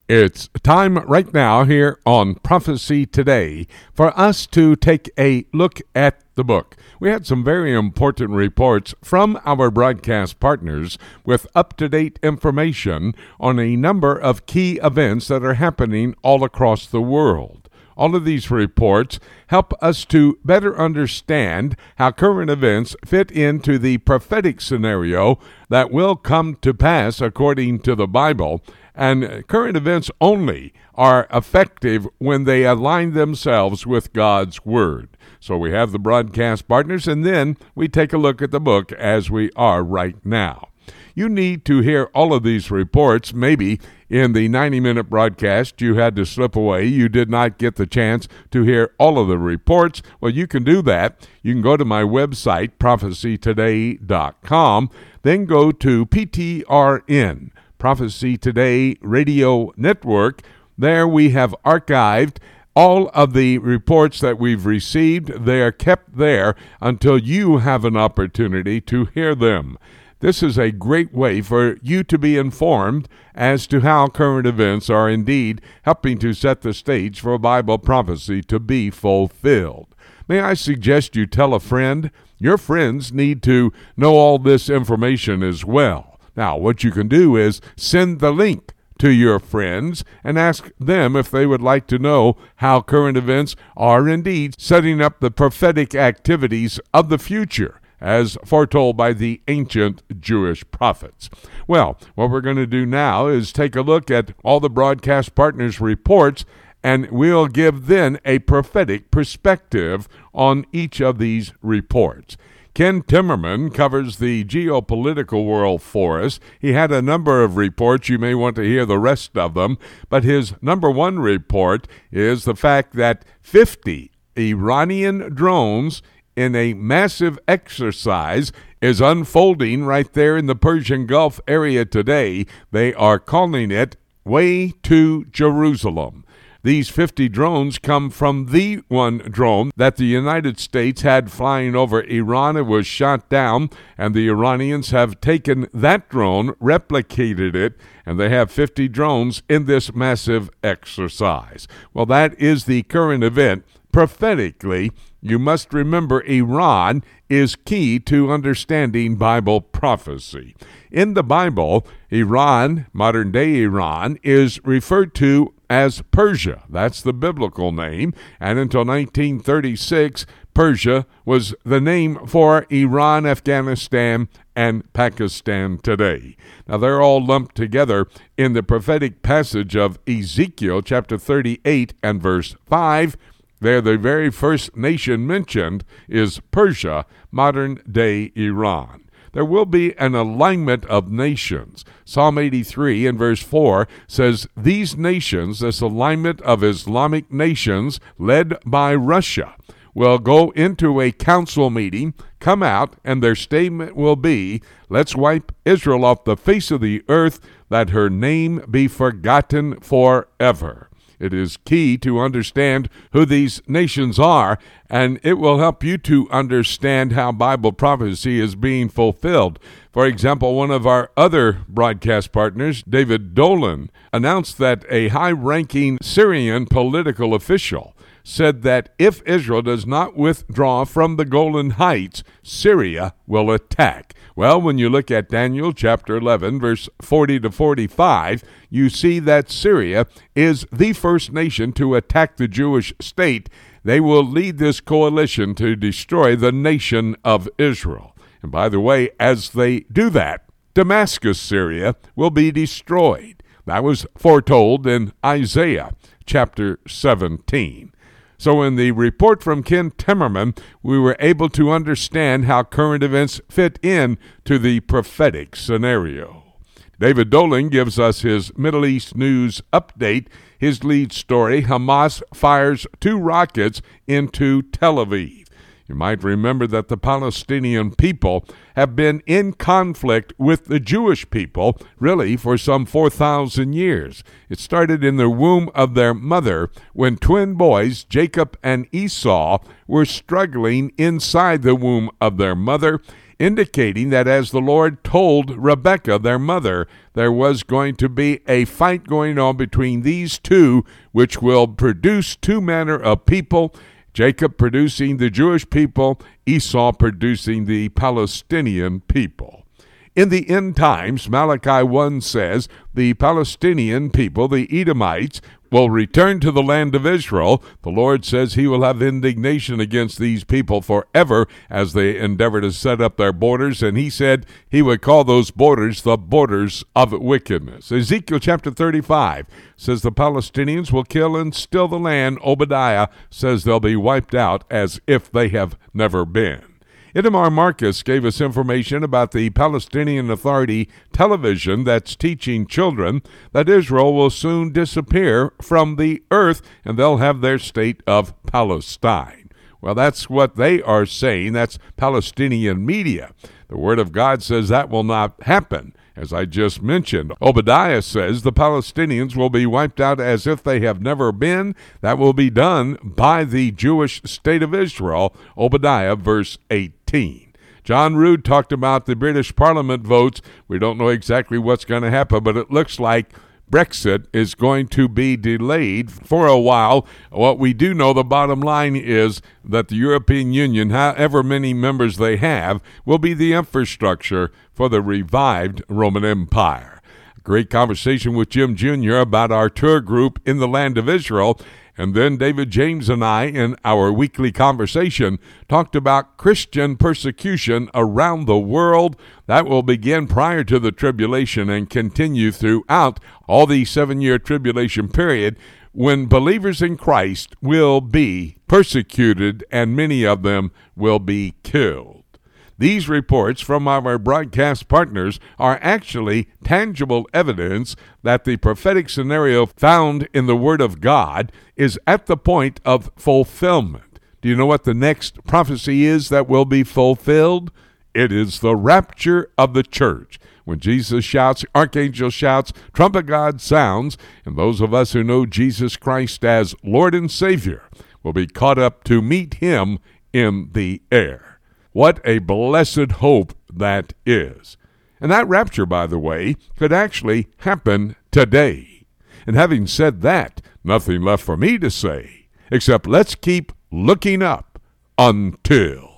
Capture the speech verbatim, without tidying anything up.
It's time right now here on Prophecy Today for us to take a look at the book. We had some very important reports from our broadcast partners with up-to-date information on a number of key events that are happening all across the world. All of these reports help us to better understand how current events fit into the prophetic scenario that will come to pass according to the Bible. And current events only are effective when they align themselves with God's Word. So we have the broadcast partners, and then we take a look at the book as we are right now. You need to hear all of these reports. Maybe in the ninety-minute broadcast you had to slip away. You did not get the chance to hear all of the reports. Well, you can do that. You can go to my website, prophecy today dot com, then go to P T R N, Prophecy Today Radio Network. There we have archived all of the reports that we've received. They are kept there until you have an opportunity to hear them. This is a great way for you to be informed as to how current events are indeed helping to set the stage for Bible prophecy to be fulfilled. May I suggest you tell a friend? Your friends need to know all this information as well. Now, what you can do is send the link to your friends and ask them if they would like to know how current events are indeed setting up the prophetic activities of the future, as foretold by the ancient Jewish prophets. Well, what we're going to do now is take a look at all the broadcast partners' reports, and we'll give then a prophetic perspective on each of these reports. Ken Timmerman covers the geopolitical world for us. He had a number of reports. You may want to hear the rest of them, but his number one report is the fact that fifty Iranian drones in a massive exercise is unfolding right there in the Persian Gulf area today. They are calling it Way to Jerusalem. These fifty drones come from the one drone that the United States had flying over Iran. It was shot down, and the Iranians have taken that drone, replicated it, and they have fifty drones in this massive exercise. Well, that is the current event. Prophetically, you must remember Iran is key to understanding Bible prophecy. In the Bible, Iran, modern-day Iran, is referred to as Persia. That's the biblical name. And until nineteen thirty-six, Persia was the name for Iran, Afghanistan, and Pakistan today. Now, they're all lumped together in the prophetic passage of Ezekiel chapter thirty-eight and verse five. There, the very first nation mentioned is Persia, modern-day Iran. There will be an alignment of nations. Psalm eighty-three and verse four says, these nations, this alignment of Islamic nations led by Russia, will go into a council meeting, come out, and their statement will be, let's wipe Israel off the face of the earth, that her name be forgotten forever. It is key to understand who these nations are, and it will help you to understand how Bible prophecy is being fulfilled. For example, one of our other broadcast partners, David Dolan, announced that a high-ranking Syrian political official said that if Israel does not withdraw from the Golan Heights, Syria will attack. Well, when you look at Daniel chapter eleven, verse forty to forty-five, you see that Syria is the first nation to attack the Jewish state. They will lead this coalition to destroy the nation of Israel. And by the way, as they do that, Damascus, Syria, will be destroyed. That was foretold in Isaiah chapter seventeen. So in the report from Ken Timmerman, we were able to understand how current events fit in to the prophetic scenario. David Dolan gives us his Middle East news update. His lead story, Hamas fires two rockets into Tel Aviv. You might remember that the Palestinian people have been in conflict with the Jewish people, really, for some four thousand years. It started in the womb of their mother when twin boys, Jacob and Esau, were struggling inside the womb of their mother. indicating that as the Lord told Rebekah, their mother, there was going to be a fight going on between these two, which will produce two manner of people, Jacob producing the Jewish people, Esau producing the Palestinian people. In the end times, Malachi one says, the Palestinian people, the Edomites, will return to the land of Israel. The Lord says he will have indignation against these people forever as they endeavor to set up their borders, and he said he would call those borders the borders of wickedness. Ezekiel chapter thirty-five says the Palestinians will kill and steal the land. Obadiah says they'll be wiped out as if they have never been. Itamar Marcus gave us information about the Palestinian Authority television that's teaching children that Israel will soon disappear from the earth and they'll have their state of Palestine. Well, that's what they are saying. That's Palestinian media. The Word of God says that will not happen. As I just mentioned, Obadiah says the Palestinians will be wiped out as if they have never been. That will be done by the Jewish state of Israel, Obadiah verse eighteen. John Rood talked about the British Parliament votes. We don't know exactly what's going to happen, but it looks like Brexit is going to be delayed for a while. What we do know, the bottom line is that the European Union, however many members they have, will be the infrastructure for the revived Roman Empire. A great conversation with Jim Junior about our tour group in the land of Israel. And then David James and I, in our weekly conversation, talked about Christian persecution around the world. That will begin prior to the tribulation and continue throughout all the seven-year tribulation period, when believers in Christ will be persecuted and many of them will be killed. These reports from our broadcast partners are actually tangible evidence that the prophetic scenario found in the Word of God is at the point of fulfillment. Do you know what the next prophecy is that will be fulfilled? It is the rapture of the church. When Jesus shouts, archangel shouts, trumpet God sounds, and those of us who know Jesus Christ as Lord and Savior will be caught up to meet him in the air. What a blessed hope that is. And that rapture, by the way, could actually happen today. And having said that, nothing left for me to say, except let's keep looking up until